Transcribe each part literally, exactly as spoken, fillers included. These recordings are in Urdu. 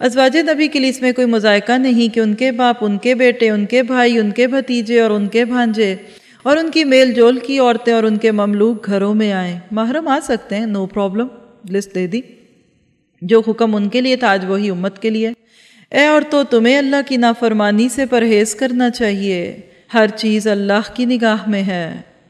ازواج نبی کے لیے اس میں کوئی مذائقہ نہیں کہ ان کے باپ، ان کے بیٹے، ان کے بھائی، ان کے بھتیجے اور ان کے بھانجے اور ان کی میل جول کی عورتیں اور ان کے مملوک گھروں میں آئیں۔ محرم آ سکتے ہیں، نو پرابلم، لسٹ دے دی۔ جو حکم ان کے لیے تھا آج وہی امت کے لیے۔ اے عورتوں، تمہیں اللہ کی نافرمانی سے پرہیز کرنا چاہیے، ہر چیز اللہ کی نگاہ میں ہے۔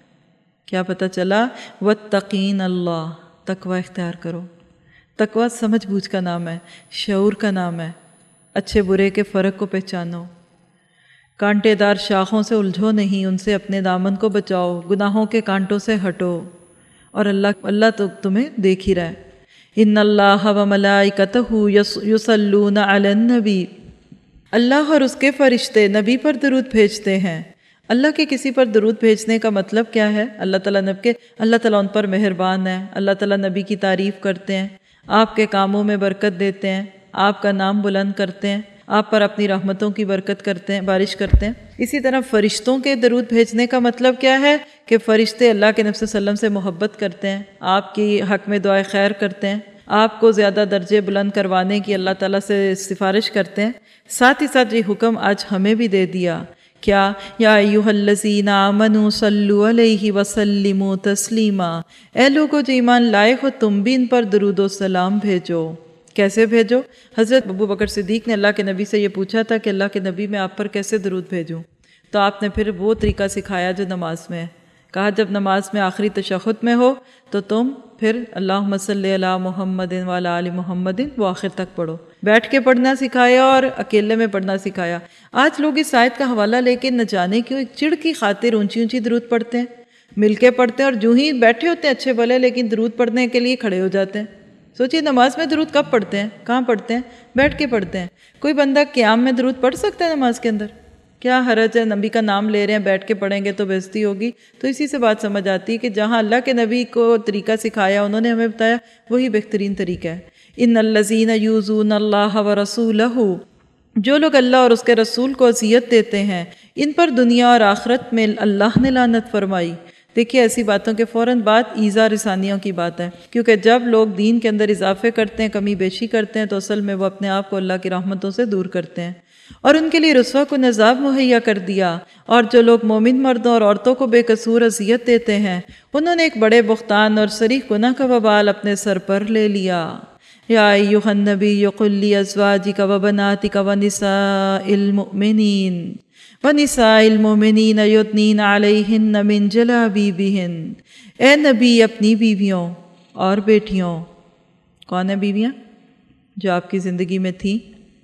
کیا پتہ چلا؟ واتقین اللہ، تقوی اختیار کرو۔ تقوی سمجھ بوجھ کا نام ہے، شعور کا نام ہے، اچھے برے کے فرق کو پہچانو، کانٹے دار شاخوں سے الجھو نہیں، ان سے اپنے دامن کو بچاؤ، گناہوں کے کانٹوں سے ہٹو، اور اللہ اللہ تو تمہیں دیکھ ہی رہا ہے۔ ان اللہ و ملائکتہ یصلون علی النبی، اللہ اور اس کے فرشتے نبی پر درود بھیجتے ہیں۔ اللہ کے کسی پر درود بھیجنے کا مطلب کیا ہے؟ اللہ تعالیٰ نبی کے اللہ تعالیٰ ان پر مہربان ہے، اللہ تعالیٰ نبی کی تعریف کرتے ہیں، آپ کے کاموں میں برکت دیتے ہیں، آپ کا نام بلند کرتے ہیں، آپ پر اپنی رحمتوں کی برکت کرتے ہیں، بارش کرتے ہیں۔ اسی طرح فرشتوں کے درود بھیجنے کا مطلب کیا ہے؟ کہ فرشتے اللہ کے نبی صلی اللہ علیہ وسلم سے محبت کرتے ہیں، آپ کی حق میں دعائے خیر کرتے ہیں، آپ کو زیادہ درجے بلند کروانے کی اللہ تعالیٰ سے سفارش کرتے ہیں۔ ساتھ ہی ساتھ یہ حکم آج ہمیں بھی دے دیا، کیا؟ یا ایھا الذین آمنوا صلوا علیہ وسلموا تسلیما، اے لوگو جو ایمان لائے ہو تم بھی ان پر درود و سلام بھیجو۔ کیسے بھیجو؟ حضرت ابو بکر صدیق نے اللہ کے نبی سے یہ پوچھا تھا کہ اللہ کے نبی میں آپ پر کیسے درود بھیجوں؟ تو آپ نے پھر وہ طریقہ سکھایا جو نماز میں ہے۔ کہا جب نماز میں آخری تشہد میں ہو تو تم پھر اللہم صلی علی محمد وعلی آل محمد وہ آخر تک پڑھو۔ بیٹھ کے پڑھنا سکھایا اور اکیلے میں پڑھنا سکھایا۔ آج لوگ اس آیت کا حوالہ لے کے نہ جانے کیوں ایک چڑ کی خاطر اونچی اونچی درود پڑھتے ہیں، مل کے پڑھتے ہیں، اور جو ہی بیٹھے ہوتے ہیں اچھے بھلے لیکن درود پڑھنے کے لیے کھڑے ہو جاتے ہیں۔ سوچیے نماز میں درود کب پڑھتے ہیں؟ کہاں پڑھتے ہیں؟ بیٹھ کے پڑھتے ہیں۔ کوئی بندہ قیام میں درود پڑھ سکتا ہے نماز کے اندر؟ کیا حرج ہے؟ نبی کا نام لے رہے ہیں، بیٹھ کے پڑھیں گے تو بے عزتی ہوگی۔ تو اسی سے بات سمجھ آتی ہے کہ جہاں اللہ کے نبی کو طریقہ سکھایا، انہوں نے ہمیں بتایا، وہی بہترین طریقہ ہے۔ ان الذین یؤذون اللہ ورسولہ، جو لوگ اللہ اور اس کے رسول کو اذیت دیتے ہیں ان پر دنیا اور آخرت میں اللہ نے لعنت فرمائی۔ دیکھیے ایسی باتوں کے فوراً بعد ایذا رسانیوں کی بات ہے، کیونکہ جب لوگ دین کے اندر اضافے کرتے ہیں، کمی بیشی کرتے ہیں، تو اصل میں وہ اپنے آپ کو اللہ کی رحمتوں سے دور کرتے ہیں، اور ان کے لیے رسوا کن عذاب مہیا کر دیا۔ اور جو لوگ مومن مردوں اور عورتوں کو بے قصور اذیت دیتے ہیں انہوں نے ایک بڑے بہتان اور صریح گناہ کا وبال اپنے سر پر لے لیا۔ یا ایھا النبی قل لازواجک وبناتک ونساء المؤمنین وَنِسَاءِ الْمُؤْمِنِينَ يُدْنِينَ عَلَيْهِنَّ مِنْ جَلَابِیبِہِنَّ، اے نبی اپنی بیویوں اور بیٹیوں، کون ہیں بیویاں؟ جو آپ کی زندگی میں تھیں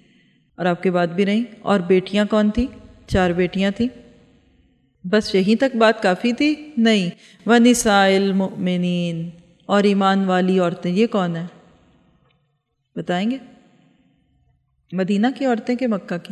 اور آپ کے بعد بھی رہیں۔ اور بیٹیاں کون تھیں؟ چار بیٹیاں تھیں۔ بس یہیں تک بات کافی تھی؟ نہیں، وَنِسَاءِ الْمُؤْمِنِينَ، اور ایمان والی عورتیں۔ یہ کون ہیں بتائیں گے؟ مدینہ کی عورتیں کہ مکہ کی؟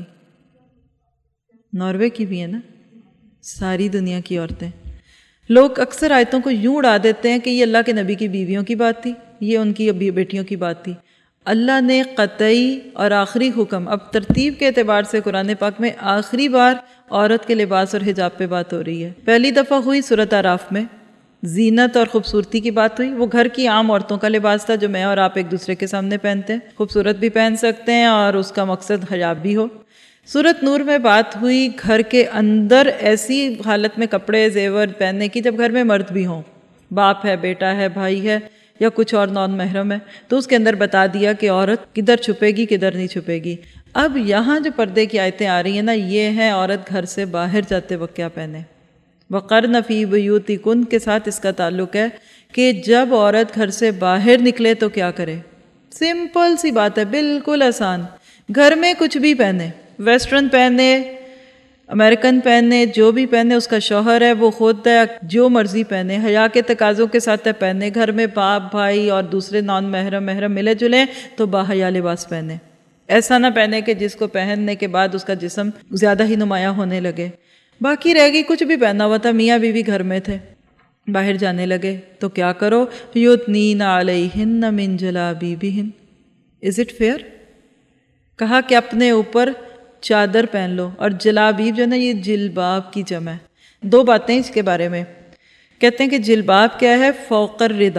ناروے کی بھی ہے نا، ساری دنیا کی عورتیں۔ لوگ اکثر آیتوں کو یوں اڑا دیتے ہیں کہ یہ اللہ کے نبی کی بیویوں کی بات تھی، یہ ان کی بیٹیوں کی بات تھی۔ اللہ نے قطعی اور آخری حکم، اب ترتیب کے اعتبار سے قرآن پاک میں آخری بار عورت کے لباس اور حجاب پہ بات ہو رہی ہے۔ پہلی دفعہ ہوئی سورۃ اعراف میں، زینت اور خوبصورتی کی بات ہوئی۔ وہ گھر کی عام عورتوں کا لباس تھا جو میں اور آپ ایک دوسرے کے سامنے پہنتے ہیں، خوبصورت بھی پہن سکتے ہیں اور اس کا مقصد حجاب بھی ہو۔ سورۃ نور میں بات ہوئی گھر کے اندر ایسی حالت میں کپڑے زیور پہننے کی جب گھر میں مرد بھی ہوں، باپ ہے، بیٹا ہے، بھائی ہے یا کچھ اور نان محرم ہے، تو اس کے اندر بتا دیا کہ عورت کدھر چھپے گی کدھر نہیں چھپے گی۔ اب یہاں جو پردے کی آیتیں آ رہی ہیں نا، یہ ہیں عورت گھر سے باہر جاتے وقت کیا پہنے۔ وَقَرْنَ فِي بُيُوتِكُنَّ کے ساتھ اس کا تعلق ہے کہ جب عورت گھر سے باہر نکلے تو کیا کرے۔ سمپل سی بات ہے، بالکل آسان۔ گھر میں کچھ بھی پہنے، ویسٹرن پہنے، امریکن پہنے، جو بھی پہنے، اس کا شوہر ہے، وہ خود ہے، جو مرضی پہنے، حیا کے تقاضوں کے ساتھ ہے پہنے۔ گھر میں باپ بھائی اور دوسرے نان محرم محرم ملے جلیں تو باحیا لباس پہنے۔ ایسا نہ پہنے کہ جس کو پہننے کے بعد اس کا جسم زیادہ ہی نمایاں ہونے لگے۔ باقی رہ گئی کچھ بھی پہنا ہوا تھا، میاں بیوی گھر میں تھے، باہر جانے لگے تو کیا کرو، یُدْنِینَ عَلَیْہِنَّ مِنْ جَلَابِیبِہِنَّ۔ Is it fair? کہا کہ اپنے اوپر چادر پہن لو، اور جلابیب جو ہے نا یہ جلباب کی جمع ہے۔ دو باتیں اس کے بارے میں کہتے ہیں کہ جلباب کیا ہے؟ فوق الرداء،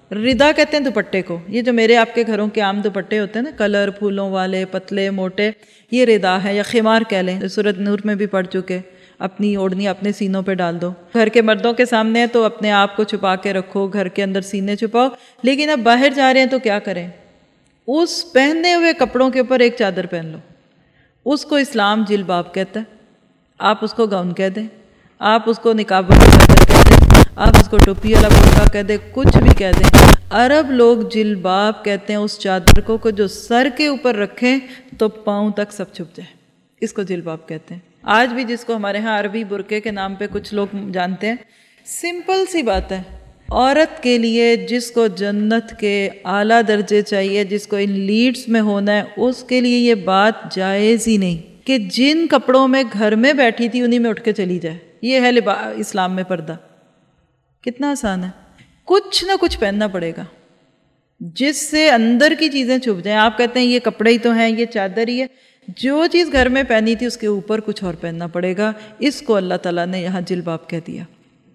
ردا کہتے ہیں دوپٹے کو، یہ جو میرے آپ کے گھروں کے عام دوپٹے ہوتے ہیں نا، کلر پھولوں والے، پتلے موٹے، یہ ردا ہے، یا خمار کہہ لیں، سورۃ نور میں بھی پڑھ چکے، اپنی اوڑھنی اپنے سینوں پہ ڈال دو. گھر کے مردوں کے سامنے ہے تو اپنے آپ کو چھپا کے رکھو، گھر کے اندر سینے چھپاؤ، لیکن اب باہر جا رہے ہیں تو کیا کریں؟ اس پہنے ہوئے کپڑوں کے اوپر ایک چادر پہن لو. اس کو اسلام جلباب کہتا ہے. آپ اس کو گاؤن کہہ دیں، آپ اس کو نقاب والا چادر کہہ دیں، آپ اس کو ٹوپی والا برقع کہہ دیں، کچھ بھی کہہ دیں. عرب لوگ جلباب کہتے ہیں اس چادر کو کو جو سر کے اوپر رکھیں تو پاؤں تک سب چھپ جائے، اس کو جلباب کہتے ہیں. آج بھی جس کو ہمارے ہاں عربی برقعے کے نام پہ کچھ لوگ جانتے ہیں، سمپل سی بات ہے. عورت کے لیے جس کو جنت کے اعلیٰ درجے چاہیے، جس کو ان لیڈز میں ہونا ہے، اس کے لیے یہ بات جائز ہی نہیں کہ جن کپڑوں میں گھر میں بیٹھی تھی انہی میں اٹھ کے چلی جائے. یہ ہے اسلام میں پردہ. کتنا آسان ہے. کچھ نہ کچھ پہننا پڑے گا جس سے اندر کی چیزیں چھپ جائیں. آپ کہتے ہیں یہ کپڑے ہی تو ہیں، یہ چادر ہی ہے، جو چیز گھر میں پہنی تھی اس کے اوپر کچھ اور پہننا پڑے گا. اس کو اللہ تعالیٰ نے یہاں جلباب کہہ دیا.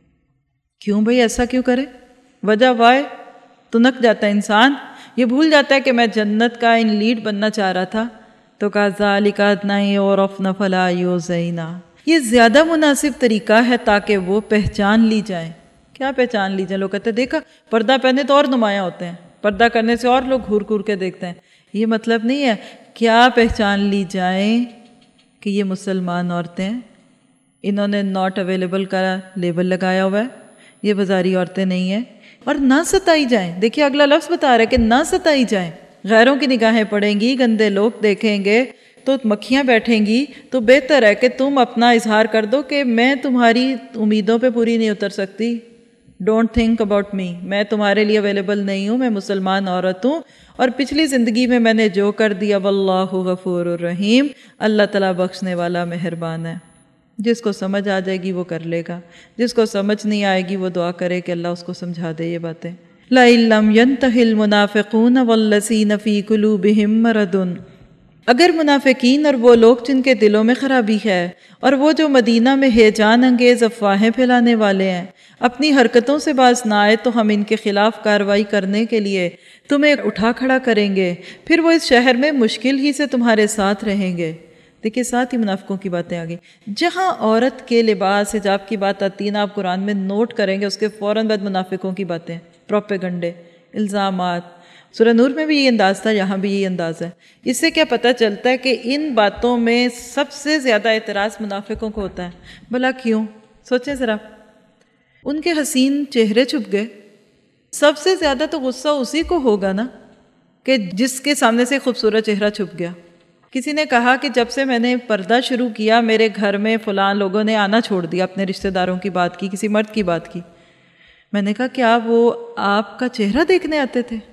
کیوں بھئی ایسا کیوں کرے؟ وجہ وائے تو نک جاتا ہے انسان، یہ بھول جاتا ہے کہ میں جنت کا ان لیڈ بننا چاہ رہا تھا. تو کہا ذالک ادنی یعرفن فلا یؤذین، یہ زیادہ مناسب طریقہ ہے تاکہ وہ پہچان لی جائیں. کیا پہچان لی جائیں؟ لوگ کہتے ہیں دیکھا پردہ پہنے تو اور نمایاں ہوتے ہیں، پردہ کرنے سے اور لوگ گھور گھور کے دیکھتے ہیں. یہ مطلب نہیں ہے. کیا پہچان لی جائیں کہ یہ مسلمان عورتیں ہیں، انہوں نے ناٹ اویلیبل کا لیبل لگایا ہوا ہے، یہ بازاری عورتیں نہیں ہیں. اور نہ ستائی جائیں. دیکھیے اگلا لفظ بتا رہا ہے کہ نہ ستائی جائیں. غیروں کی نگاہیں پڑیں گی، گندے لوگ دیکھیں گے تو مکھیاں بیٹھیں گی، تو بہتر ہے کہ تم اپنا اظہار کر دو کہ میں تمہاری امیدوں پہ پوری نہیں اتر سکتی. ڈونٹ تھنک اباؤٹ می، میں تمہارے لیے اویلیبل نہیں ہوں، میں مسلمان عورت ہوں، اور پچھلی زندگی میں میں نے جو کر دیا واللہ غفور الرحیم، اللہ تعالیٰ بخشنے والا مہربان ہے. جس کو سمجھ آ جائے گی وہ کر لے گا، جس کو سمجھ نہیں آئے گی وہ دعا کرے کہ اللہ اس کو سمجھا دے یہ باتیں. لَئِن لَّمْ يَنْتَهِ الْمُنَافِقُونَ وَالَّذِينَ فِي قُلُوبِهِم مَّرَضٌ، اگر منافقین اور وہ لوگ جن کے دلوں میں خرابی ہے، اور وہ جو مدینہ میں ہیجان انگیز افواہیں پھیلانے والے ہیں، اپنی حرکتوں سے باز نہ آئے تو ہم ان کے خلاف کارروائی کرنے کے لیے تمہیں اٹھا کھڑا کریں گے، پھر وہ اس شہر میں مشکل ہی سے تمہارے ساتھ رہیں گے. دیکھیے ساتھ ہی منافقوں کی باتیں آ گئی. جہاں عورت کے لباس حجاب کی بات آتی ہے نا، آپ قرآن میں نوٹ کریں گے اس کے فوراً بعد منافقوں کی باتیں، پروپیگنڈے، الزامات. سورہ نور میں بھی یہ انداز تھا، یہاں بھی یہ انداز ہے. اس سے کیا پتہ چلتا ہے کہ ان باتوں میں سب سے زیادہ اعتراض منافقوں کو ہوتا ہے. بھلا کیوں؟ سوچیں ذرا. ان کے حسین چہرے چھپ گئے. سب سے زیادہ تو غصہ اسی کو ہوگا نا کہ جس کے سامنے سے خوبصورت چہرہ چھپ گیا. کسی نے کہا کہ جب سے میں نے پردہ شروع کیا میرے گھر میں فلاں لوگوں نے آنا چھوڑ دیا، اپنے رشتہ داروں کی بات کی، کسی مرد کی بات کی. میں نے کہا کیا وہ آپ کا چہرہ دیکھنے آتے تھے؟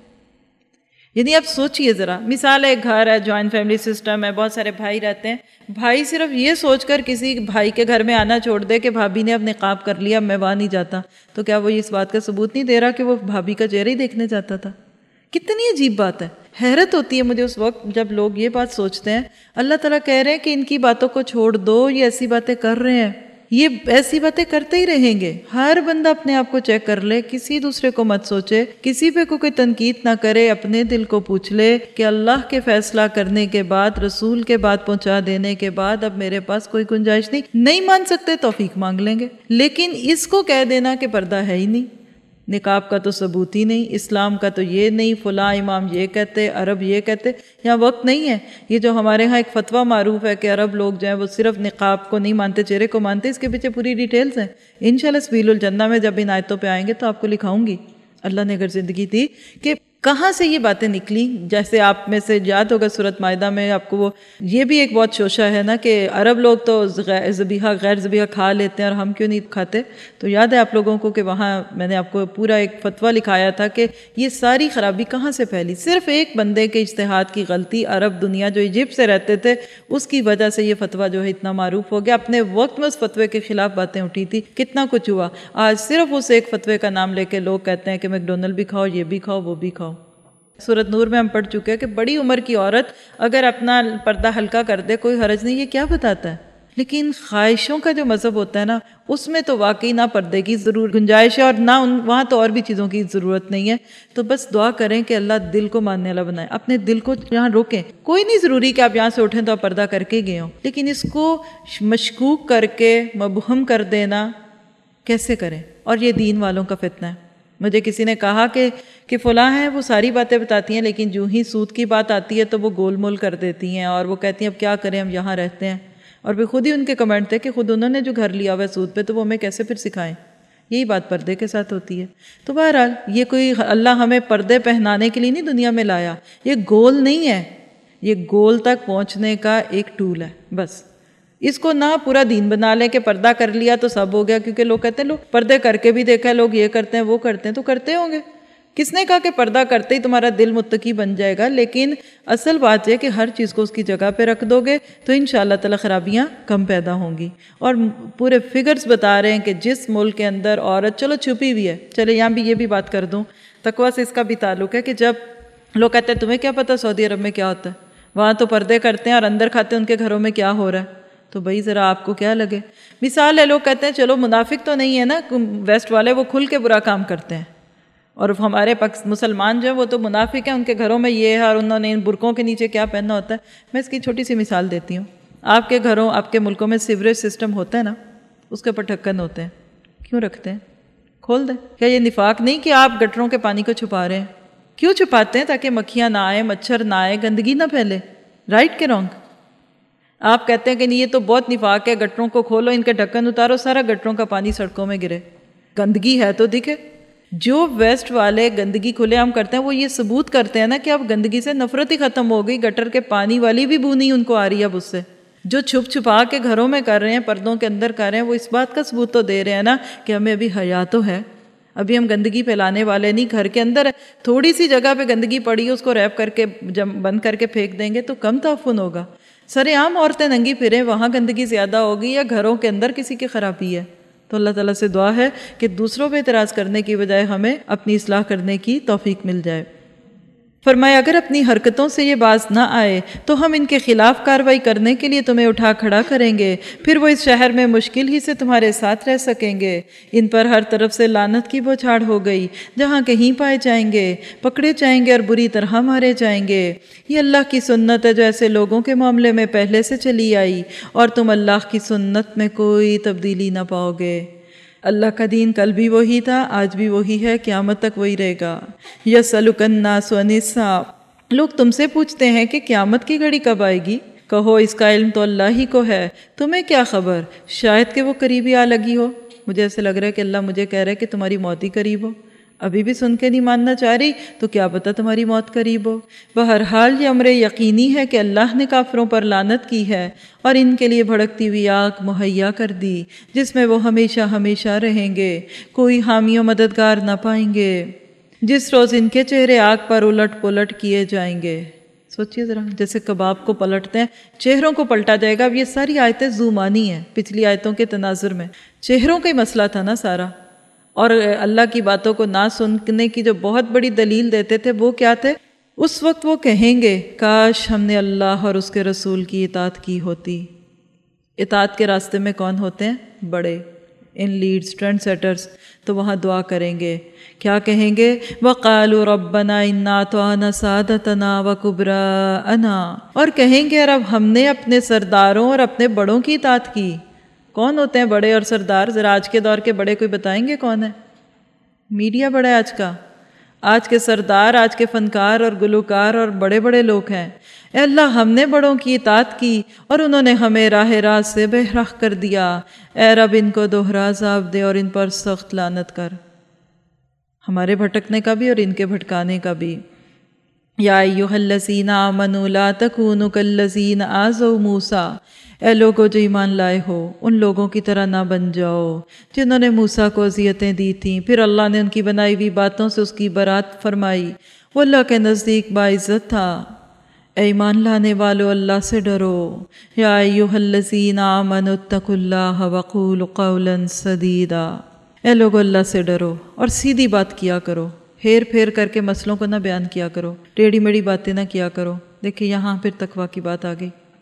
یعنی آپ سوچئے ذرا، مثال ہے گھر ہے، جوائنٹ فیملی سسٹم ہے، بہت سارے بھائی رہتے ہیں، بھائی صرف یہ سوچ کر کسی بھائی کے گھر میں آنا چھوڑ دے کہ بھابھی نے اب نقاب کر لیا، میں وہاں نہیں جاتا، تو کیا وہ اس بات کا ثبوت نہیں دے رہا کہ وہ بھابھی کا چہرہ ہی دیکھنے جاتا تھا؟ کتنی عجیب بات ہے. حیرت ہوتی ہے مجھے اس وقت جب لوگ یہ بات سوچتے ہیں. اللہ تعالیٰ کہہ رہے ہیں کہ ان کی باتوں کو چھوڑ دو، یہ ایسی باتیں کر رہے ہیں، یہ ایسی باتیں کرتے ہی رہیں گے. ہر بندہ اپنے آپ کو چیک کر لے، کسی دوسرے کو مت سوچے، کسی پہ کوئی تنقید نہ کرے، اپنے دل کو پوچھ لے کہ اللہ کے فیصلہ کرنے کے بعد، رسول کے بات پہنچا دینے کے بعد اب میرے پاس کوئی گنجائش نہیں. نہیں مان سکتے توفیق مانگ لیں گے، لیکن اس کو کہہ دینا کہ پردہ ہے ہی نہیں، نقاب کا تو ثبوت ہی نہیں، اسلام کا تو یہ نہیں، فلاں امام یہ کہتے، عرب یہ کہتے. یہاں وقت نہیں ہے. یہ جو ہمارے ہاں ایک فتویٰ معروف ہے کہ عرب لوگ جو ہیں وہ صرف نقاب کو نہیں مانتے، چہرے کو مانتے، اس کے پیچھے پوری ڈیٹیلز ہیں. انشاءاللہ سبیل الجنہ میں جب ان آیتوں پہ آئیں گے تو آپ کو لکھاؤں گی، اللہ نے اگر زندگی دی، کہ کہاں سے یہ باتیں نکلی. جیسے آپ میں سے یاد ہوگا سورۃ مائدہ میں آپ کو وہ یہ بھی ایک بہت شوشہ ہے نا کہ عرب لوگ تو ذبیحہ غیر ذبیحہ کھا لیتے ہیں اور ہم کیوں نہیں کھاتے. تو یاد ہے آپ لوگوں کو کہ وہاں میں نے آپ کو پورا ایک فتویٰ لکھایا تھا کہ یہ ساری خرابی کہاں سے پھیلی. صرف ایک بندے کے اجتہاد کی غلطی، عرب دنیا جو ایجپٹ سے رہتے تھے اس کی وجہ سے یہ فتویٰ جو ہے اتنا معروف ہو گیا. اپنے وقت میں اس فتوے کے خلاف باتیں اٹھی تھی، کتنا کچھ ہوا. آج صرف اس ایک فتوے کا نام لے کے لوگ کہتے ہیں کہ میک ڈونلڈ بھی کھاؤ، یہ بھی کھاؤ، وہ بھی کھاؤ. سورۃ نور میں ہم پڑھ چکے ہیں کہ بڑی عمر کی عورت اگر اپنا پردہ ہلکا کر دے کوئی حرج نہیں، یہ کیا بتاتا ہے. لیکن خواہشوں کا جو مذہب ہوتا ہے نا، اس میں تو واقعی نہ پردے کی ضرور گنجائش ہے، اور نہ ان وہاں تو اور بھی چیزوں کی ضرورت نہیں ہے. تو بس دعا کریں کہ اللہ دل کو ماننے والا بنائے. اپنے دل کو یہاں روکیں. کوئی نہیں ضروری کہ آپ یہاں سے اٹھیں تو آپ پردہ کر کے گئے ہوں، لیکن اس کو مشکوک کر کے مبہم کر دینا کیسے کریں؟ اور یہ دین والوں کا فتنہ ہے. مجھے کسی نے کہا کہ کہ فلاں ہیں، وہ ساری باتیں بتاتی ہیں، لیکن جو ہی سود کی بات آتی ہے تو وہ گول مول کر دیتی ہیں، اور وہ کہتی ہیں اب کیا کریں، ہم یہاں رہتے ہیں. اور پھر خود ہی ان کے کمنٹ تھے کہ خود انہوں نے جو گھر لیا ہوا ہے سود پہ، تو وہ ہمیں کیسے پھر سکھائیں. یہی بات پردے کے ساتھ ہوتی ہے. تو بہرحال یہ کوئی اللہ ہمیں پردے پہنانے کے لیے نہیں دنیا میں لایا، یہ گول نہیں ہے، یہ گول تک پہنچنے کا ایک ٹول ہے. بس اس کو نہ پورا دین بنا لیں کہ پردہ کر لیا تو سب ہو گیا، کیونکہ لوگ کہتے ہیں لوگ پردے کر کے بھی دیکھا ہے، لوگ یہ کرتے ہیں وہ کرتے ہیں، تو کرتے ہوں گے. کس نے کہا کہ پردہ کرتے ہی تمہارا دل متقی بن جائے گا؟ لیکن اصل بات یہ کہ ہر چیز کو اس کی جگہ پہ رکھ دو گے تو انشاءاللہ تعالی خرابیاں کم پیدا ہوں گی. اور پورے فگرز بتا رہے ہیں کہ جس ملک کے اندر عورت چلو چھپی ہوئی ہے، چلے یہاں بھی یہ بھی بات کر دوں، تقویٰ سے اس کا بھی تعلق ہے کہ جب لوگ کہتے ہیں تمہیں کیا پتہ سعودی عرب میں کیا ہوتا ہے، وہاں تو پردے کرتے ہیں اور اندر کھاتے ہیں، ان کے گھروں میں کیا ہو رہا ہے. تو بھائی ذرا آپ کو کیا لگے. مثال ہے، لوگ کہتے ہیں چلو منافق تو نہیں ہے نا ویسٹ والے، وہ کھل کے برا کام کرتے ہیں، اور ہمارے مسلمان جو ہیں وہ تو منافق ہیں، ان کے گھروں میں یہ ہے، اور انہوں نے ان برقعوں کے نیچے کیا پہننا ہوتا ہے. میں اس کی چھوٹی سی مثال دیتی ہوں. آپ کے گھروں آپ کے ملکوں میں سیوریج سسٹم ہوتا ہے نا، اس کے اوپر ڈھکن ہوتے ہیں، کیوں رکھتے ہیں؟ کھول دیں. کیا یہ نفاق نہیں کہ آپ گٹروں کے پانی کو چھپا رہے ہیں؟ کیوں چھپاتے ہیں؟ تاکہ مکھیاں نہ آئیں، مچھر نہ آئے، گندگی نہ پھیلے. رائٹ کہ رانگ؟ آپ کہتے ہیں کہ نہیں یہ تو بہت نفاق ہے، گٹروں کو کھولو، ان کے ڈھکن اتارو، سارا گٹروں کا پانی سڑکوں میں گرے. گندگی ہے تو دکھے. جو ویسٹ والے گندگی کھلے عام کرتے ہیں وہ یہ ثبوت کرتے ہیں نا کہ اب گندگی سے نفرت ہی ختم ہو گئی، گٹر کے پانی والی بھی بو نہیں ان کو آ رہی ہے اب اس سے. جو چھپ چھپا کے گھروں میں کر رہے ہیں، پردوں کے اندر کر رہے ہیں، وہ اس بات کا ثبوت تو دے رہے ہیں نا کہ ہمیں ابھی حیا تو ہے، ابھی ہم گندگی پھیلانے والے نہیں. گھر کے اندر تھوڑی سی جگہ پہ گندگی پڑی ہے، اس کو ریپ کر کے بند کر کے پھینک دیں گے تو کم تعفن ہوگا. سر عام عورتیں ننگی پھریں، وہاں گندگی زیادہ ہوگی، یا گھروں کے اندر کسی کی خرابی ہے. تو اللہ تعالیٰ سے دعا ہے کہ دوسروں پہ اعتراض کرنے کی بجائے ہمیں اپنی اصلاح کرنے کی توفیق مل جائے. فرمایا اگر اپنی حرکتوں سے یہ باز نہ آئے تو ہم ان کے خلاف کارروائی کرنے کے لیے تمہیں اٹھا کھڑا کریں گے، پھر وہ اس شہر میں مشکل ہی سے تمہارے ساتھ رہ سکیں گے. ان پر ہر طرف سے لعنت کی بوچھاڑ ہو گئی، جہاں کہیں پائے جائیں گے، پکڑے جائیں گے اور بری طرح مارے جائیں گے. یہ اللہ کی سنت ہے جو ایسے لوگوں کے معاملے میں پہلے سے چلی آئی، اور تم اللہ کی سنت میں کوئی تبدیلی نہ پاؤ گے. اللہ کا دین کل بھی وہی تھا، آج بھی وہی ہے، قیامت تک وہی رہے گا. یسألک الناس عن الساعۃ، لوگ تم سے پوچھتے ہیں کہ قیامت کی گھڑی کب آئے گی. کہو اس کا علم تو اللہ ہی کو ہے، تمہیں کیا خبر، شاید کہ وہ قریبی آ لگی ہو. مجھے ایسے لگ رہا ہے کہ اللہ مجھے کہہ رہا ہے کہ تمہاری موت ہی قریب ہو، ابھی بھی سن کے نہیں ماننا چاہ رہی تو کیا پتہ تمہاری موت قریب ہو. بہرحال یہ امر یقینی ہے کہ اللہ نے کافروں پر لعنت کی ہے اور ان کے لیے بھڑکتی ہوئی آگ مہیا کر دی جس میں وہ ہمیشہ ہمیشہ رہیں گے، کوئی حامی و مددگار نہ پائیں گے. جس روز ان کے چہرے آگ پر الٹ پلٹ کیے جائیں گے. سوچئے ذرا، جیسے کباب کو پلٹتے ہیں چہروں کو پلٹا جائے گا. اب یہ ساری آیتیں زومانی ہیں، پچھلی آیتوں کے تناظر میں چہروں کا ہی مسئلہ تھا نا سارا. اور اللہ کی باتوں کو نہ سننے کی جو بہت بڑی دلیل دیتے تھے وہ کیا تھے؟ اس وقت وہ کہیں گے کاش ہم نے اللہ اور اس کے رسول کی اطاعت کی ہوتی. اطاعت کے راستے میں کون ہوتے ہیں؟ بڑے، ان لیڈز، ٹرینڈ سیٹرز. تو وہاں دعا کریں گے، کیا کہیں گے؟ وَقَالُوا رَبَّنَا إِنَّا أَطَعْنَا سَادَتَنَا وَكُبْرَاءَنَا، اور کہیں گے رب ہم نے اپنے سرداروں اور اپنے بڑوں کی اطاعت کی. کون ہوتے ہیں بڑے اور سردار؟ ذرا آج کے دور کے بڑے کوئی بتائیں گے کون ہے؟ میڈیا بڑا ہے آج کا. آج کے سردار، آج کے فنکار اور گلوکار اور بڑے بڑے لوگ ہیں. اے اللہ ہم نے بڑوں کی اطاعت کی اور انہوں نے ہمیں راہ راست سے بہراہ کر دیا. اے رب ان کو دوہرا عذاب دے اور ان پر سخت لعنت کر، ہمارے بھٹکنے کا بھی اور ان کے بھٹکانے کا بھی. یا ایھا الذین آمنوا لا تکونوا کالذین آذوا موسیٰ، اے لوگو جو ایمان لائے ہو ان لوگوں کی طرح نہ بن جاؤ جنہوں نے موسیٰ کو اذیتیں دی تھیں، پھر اللہ نے ان کی بنائی ہوئی باتوں سے اس کی برات فرمائی. وہ اللہ کے نزدیک باعزت تھا. اے ایمان لانے والو اللہ سے ڈرو. یا ایھا الذین آمنوا اتقوا اللہ وقولوا قولا سدیدا، اے لوگو اللہ سے ڈرو اور سیدھی بات کیا کرو، ہیر پھیر کر کے مسئلوں کو نہ بیان کیا کرو، ٹیڑھی میڑھی باتیں نہ کیا کرو. دیکھیں یہاں پھر تقویٰ کی بات آ گئی.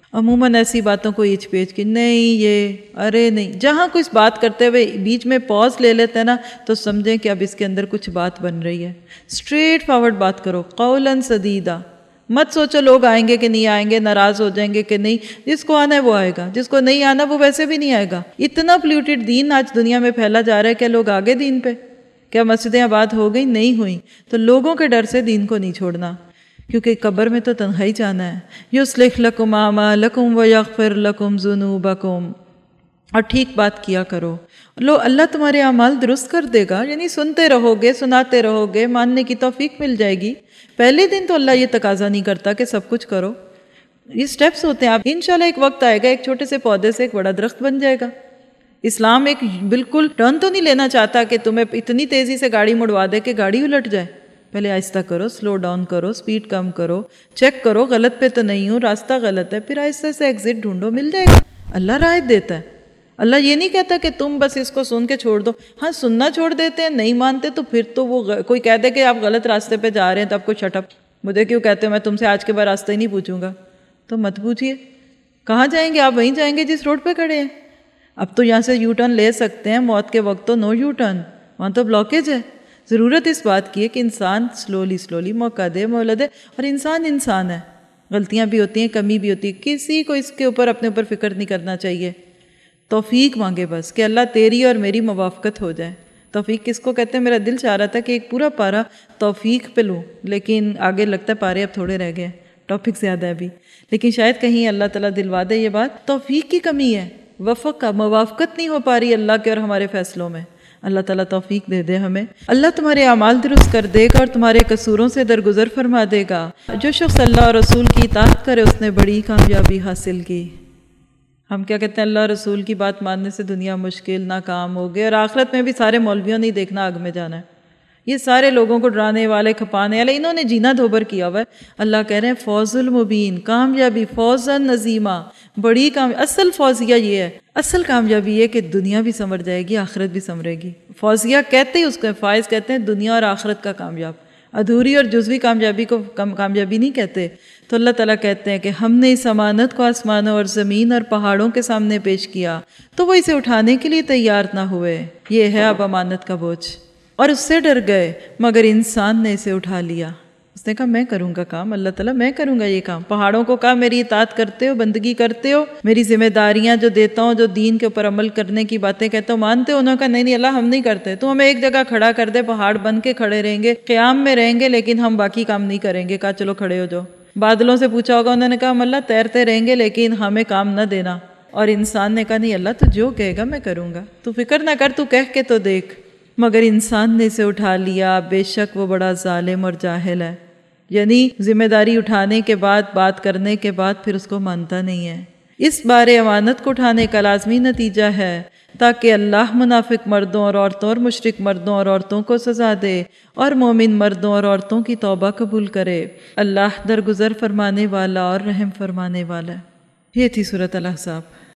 عموماً ایسی باتوں کو ایچ پیچ کی نہیں یہ ارے نہیں، جہاں کچھ بات کرتے ہوئے بیچ میں پاز لے لیتے ہیں نا تو سمجھیں کہ اب اس کے اندر کچھ بات بن رہی ہے. اسٹریٹ فارورڈ بات کرو، قولاً سدیدہ. مت سوچو لوگ آئیں گے کہ نہیں آئیں گے، ناراض ہو جائیں گے کہ نہیں. جس کو آنا ہے وہ آئے گا، جس کو نہیں آنا وہ ویسے بھی نہیں آئے گا. اتنا پلیوٹیڈ دین آج دنیا میں پھیلا جا رہا ہے. کیا لوگ آگے دین پہ؟ کیا مسجدیں آباد ہو گئی؟ نہیں ہوئیں. تو لوگوں کے ڈر سے دین کو نہیں چھوڑنا، کیونکہ قبر میں تو تنہائی جانا ہے. یصلح لکم اعمالکم ویغفر لکم ذنوبکم. اور ٹھیک بات کیا کرو، لو اللہ تمہارے اعمال درست کر دے گا. یعنی سنتے رہو گے، سناتے رہو گے، ماننے کی توفیق مل جائے گی. پہلے دن تو اللہ یہ تقاضا نہیں کرتا کہ سب کچھ کرو. یہ سٹیپس ہوتے ہیں. آپ انشاءاللہ ایک وقت آئے گا ایک چھوٹے سے پودے سے ایک بڑا درخت بن جائے گا. اسلام ایک بالکل ٹرن تو نہیں لینا چاہتا کہ تمہیں اتنی تیزی سے گاڑی مڑوا دے کہ گاڑی الٹ جائے. پہلے آہستہ کرو، سلو ڈاؤن کرو، سپیڈ کم کرو، چیک کرو غلط پہ تو نہیں ہوں، راستہ غلط ہے، پھر آہستہ سے ایگزٹ ڈھونڈو، مل جائے گا. اللہ رائد دیتا ہے. اللہ یہ نہیں کہتا کہ تم بس اس کو سن کے چھوڑ دو. ہاں سننا چھوڑ دیتے ہیں، نہیں مانتے تو پھر تو وہ کوئی کہہ دے کہ آپ غلط راستے پہ جا رہے ہیں تو آپ کو شٹ اپ، مجھے کیوں کہتے ہو، میں تم سے آج کے بعد راستہ ہی نہیں پوچھوں گا. تو مت پوچھیے. کہاں جائیں گے آپ؟ وہیں جائیں گے جس روڈ پہ کھڑے ہیں. اب تو یہاں سے یو ٹرن لے سکتے ہیں، موت کے وقت تو نو یو ٹرن، وہاں تو بلاکیج ہے. ضرورت اس بات کی ہے کہ انسان سلولی سلولی موقع دے، مہلت دے. اور انسان انسان ہے، غلطیاں بھی ہوتی ہیں، کمی بھی ہوتی ہے. کسی کو اس کے اوپر اپنے اوپر فکر نہیں کرنا چاہیے. توفیق مانگے بس کہ اللہ تیری اور میری موافقت ہو جائے. توفیق کس کو کہتے ہیں؟ میرا دل چاہ رہا تھا کہ ایک پورا پارا توفیق پہ لوں، لیکن آگے لگتا ہے پارے اب تھوڑے رہ گئے، ٹاپک زیادہ ہے ابھی. لیکن شاید کہیں اللہ تعالیٰ دلوا دے یہ بات. توفیق کی کمی ہے، وفق کا موافقت نہیں ہو پا رہی اللہ کے اور ہمارے فیصلوں میں. اللہ تعالیٰ توفیق دے دے ہمیں. اللہ تمہارے اعمال درست کر دے گا اور تمہارے قصوروں سے درگزر فرما دے گا. جو شخص اللہ اور رسول کی اطاعت کرے اس نے بڑی کامیابی حاصل کی. ہم کیا کہتے ہیں؟ اللہ رسول کی بات ماننے سے دنیا مشکل ناکام ہو گئے، اور آخرت میں بھی سارے مولویوں نہیں دیکھنا آگ میں جانا ہے. یہ سارے لوگوں کو ڈرانے والے، کھپانے والے، انہوں نے جینا دھوبر کیا ہوا ہے. اللہ کہہ رہے ہیں فوز المبین، کامیابی، فوزا نظیمہ، بڑی کام. اصل فوزیہ یہ ہے، اصل کامیابی یہ کہ دنیا بھی سنور جائے گی، آخرت بھی سنورے گی. فوزیہ کہتے ہی اس کو، فائز کہتے ہیں دنیا اور آخرت کا کامیاب. ادھوری اور جزوی کامیابی کو کامیابی نہیں کہتے. تو اللہ تعالیٰ کہتے ہیں کہ ہم نے اس امانت کو آسمانوں اور زمین اور پہاڑوں کے سامنے پیش کیا تو وہ اسے اٹھانے کے لیے تیار نہ ہوئے. یہ ہے اب امانت کا بوجھ. اور اس سے ڈر گئے مگر انسان نے اسے اٹھا لیا. اس نے کہا میں کروں گا کام، اللہ تعالیٰ میں کروں گا یہ کام. پہاڑوں کو کہا میری اطاعت کرتے ہو، بندگی کرتے ہو، میری ذمہ داریاں جو دیتا ہوں، جو دین کے اوپر عمل کرنے کی باتیں کہتا ہوں مانتے ہو؟ انہوں نے کہا نہیں نہیں اللہ ہم نہیں کرتے. تو ہمیں ایک جگہ کھڑا کر دے، پہاڑ بن کے کھڑے رہیں گے، قیام میں رہیں گے، لیکن ہم باقی کام نہیں کریں گے. کہا چلو کھڑے ہو جاؤ. بادلوں سے پوچھا ہوگا، انہوں نے کہا ہم اللہ تیرتے رہیں گے لیکن ہمیں کام نہ دینا. اور انسان نے کہا نہیں اللہ تو جو کہے گا میں کروں گا، تو فکر نہ کر، تو کہہ کے تو دیکھ. مگر انسان نے اسے اٹھا لیا، بے شک وہ بڑا ظالم اور جاہل ہے. یعنی ذمہ داری اٹھانے کے بعد، بات کرنے کے بعد پھر اس کو مانتا نہیں ہے. اس بارے امانت کو اٹھانے کا لازمی نتیجہ ہے تاکہ اللہ منافق مردوں اور عورتوں اور مشرک مردوں اور عورتوں کو سزا دے اور مومن مردوں اور عورتوں کی توبہ قبول کرے. اللہ درگزر فرمانے والا اور رحم فرمانے والا ہے. یہ تھی سورۃ الاحزاب.